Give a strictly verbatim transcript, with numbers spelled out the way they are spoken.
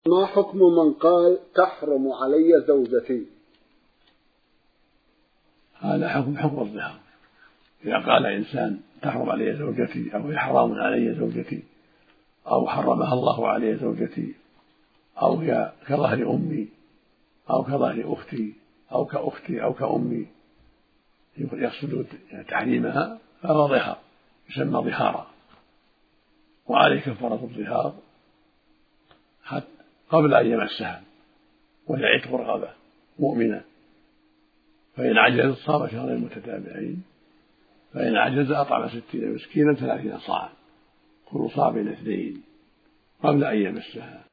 ما حكم من قال تحرم علي زوجتي؟ هذا حكم حكم الظهار. إذا قال إنسان تحرم علي زوجتي أو حرام علي زوجتي أو حرمها الله علي زوجتي أو هي كظهر أمي أو كظهر أختي أو كأختي أو كأمي يقصد تحريمها، فهذا ظهار يسمى ظهارا، وعليه كفارة الظهار حتى قبل أن يمسها، وهي عتق رقبة مؤمنة، فإن عجز صام شهرين متتابعين، فإن عجز أطعم ستين مسكينا ثلاثين صاعا كل صاع بين اثنين قبل أن يمسها.